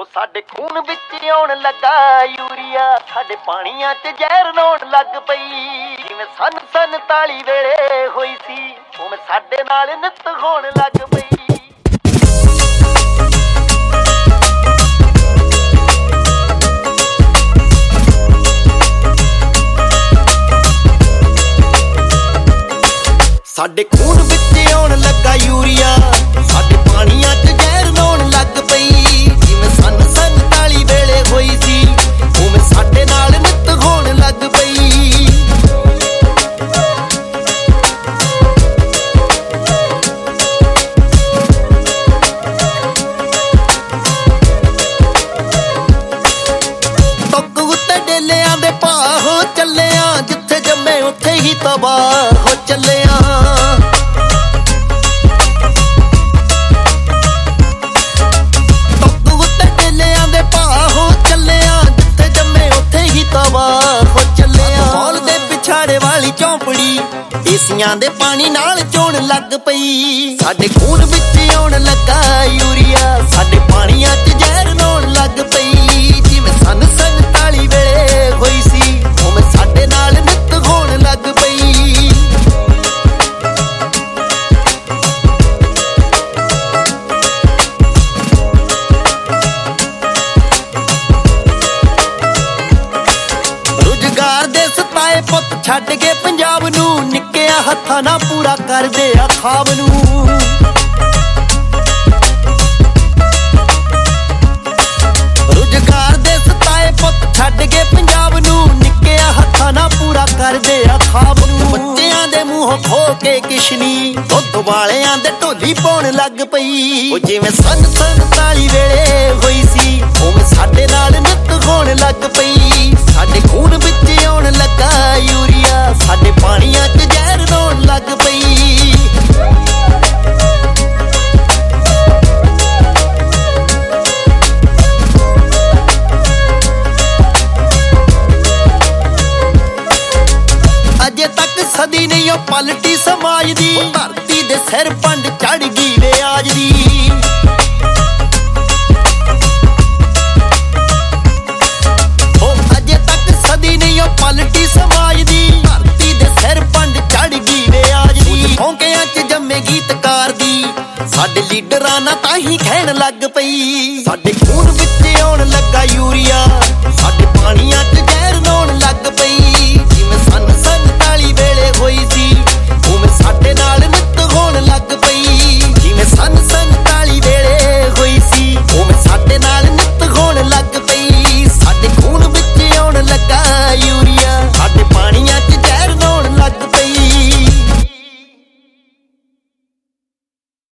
ਸਾਡੇ ਖੂਨ ਵਿੱਚ ਆਉਣ ਲੱਗਾ ਯੂਰੀਆ, ਸਾਡੇ ਪਾਣੀਆਂ 'ਚ ਜ਼ਹਿਰ ਨਹਾਉਣ ਲੱਗ ਪਈ। ਜਿਵੇਂ ਸੰਨ 47 ਵੇਲੇ ਹੋਈ ਸੀ ਉਵੇਂ ਸਾਡੇ ਨਾਲ ਨਿੱਤ ਹੋਣ ਲੱਗ ਪਈ। ਸਾਡੇ ਖੂਨ ਵਿੱਚ ਆਉਣ ਲੱਗਾ ਯੂਰੀਆ, ਸਾਡੇ ਪਾਣੀਆਂ 'ਚ ਜ਼ਹਿਰ ਨਹਾਉਣ ਲੱਗ ਪਈ। ਜਿਵੇਂ ਸੰਨ 47 ਵੇਲੇ ਹੋਈ ਸੀ ਉਵੇਂ ਸਾਡੇ ਨਾਲ ਨਿੱਤ ਹੋਣ ਲੱਗ ਪਈ। ਟੁੱਕ ਉੱਤੇ ਡੇਲਿਆਂ ਦੇ ਭਾਅ ਹੋ ਚੱਲਿਆ, ਜਿੱਥੇ ਜੰਮੇ ਉੱਥੇ ਹੀ ਤਬਾਹ ਹੋ ਚੱਲਿਆ। ਚੌਂਪੜੀ ਏਸੀਆਂ ਦੇ ਪਾਣੀ ਨਾਲ ਚੋਣ ਲੱਗ ਪਈ। ਸਾਡੇ ਖੂਨ ਵਿੱਚ ਆਉਣ ਲੱਗਾ ਯੂਰੀਆ, ਸਾਡੇ ਪਾਣੀਆਂ 'ਚ ਜ਼ਹਿਰ ਨਹਾਉਣ ਲੱਗ ਪਈ। ਜਿਵੇਂ ਸੰਨ 47 ਵੇਲੇ ਹੋਈ ਸੀ ਉਵੇਂ ਸਾਡੇ ਨਾਲ ਨਿੱਤ ਹੋਣ ਲੱਗ ਪਈ। ਰੁਜ਼ਗਾਰ ਦੇ ਸਤਾਏ ਪੁੱਤ ਛੱਡ ਕੇ ਪੰਜਾਬ ਨੂੰ, ਨਿੱਕਿਆ ਹੱਥਾਂ ਨਾਲ ਪੂਰਾ ਕਰਦੇ ਆ ਖਾਬ ਨੂੰ। ਰੁਜ਼ਗਾਰ ਦੇ ਸਤਾਏ ਪੁੱਤ ਛੱਡ ਕੇ ਪੰਜਾਬ ਨੂੰ, ਨਿੱਕਿਆ ਹੱਥਾਂ ਨਾਲ ਪੂਰਾ ਕਰਦੇ ਆ ਖਾਬ ਨੂੰ। ਬੱਚਿਆਂ ਦੇ ਮੂੰਹੋਂ ਖੋ ਕੇ ਕਿਸ਼ਨੀ, ਦੁੱਧ ਵਾਲਿਆਂ ਦੇ ਢੋਲੀ ਪਾਉਣ ਲੱਗ ਪਈ। ਉਹ ਜਿਵੇਂ ਸੰਨ 47 ਵੇਲੇ ਹੋਈ ਸੀ ਉਵੇਂ ਸਾਡੇ ਨਾਲ ਨਿੱਤ ਹੋਣ ਲੱਗ ਪਈ। ਸਾਡੇ ਖੂਨ ਵਿੱਚ ਆਉਣ ਲੱਗਾ ਯੂਰੀਆ, ਸਾਡੇ ਪਾਣੀਆਂ 'ਚ ਜ਼ਹਿਰ ਨਹਾਉਣ ਲੱਗ ਪਈ। ਅਜੇ ਤੱਕ ਸਦੀ ਨਹੀਂ ਉਹ ਪਲਟੀ ਸਮਾਜ ਦੀ, ਧਰਤੀ ਦੇ ਸਿਰ ਪੰਡ ਚੜ ਗਈ ਵਿਆਜ ਦੀ। ਪਲਟੀ ਸਮਾਜ ਦੀ, ਧਰਤੀ ਦੇ ਸਿਰ ਪੰਡ ਚੜ ਗਈ ਵਿਆਜ ਦੀ। ਹੌਂਕਿਆਂ 'ਚ ਜੰਮੇ ਗੀਤਕਾਰ ਦੀ, ਸਾਡੇ ਲੀਡਰਾਂ ਨਾਲ ਤਾਂ ਹੀ ਖਹਿਣ ਲੱਗ ਪਈ। ਸਾਡੇ ਖੂਨ ਵਿੱਚ ਆਉਣ ਲੱਗਾ ਯੂਰੀਆ,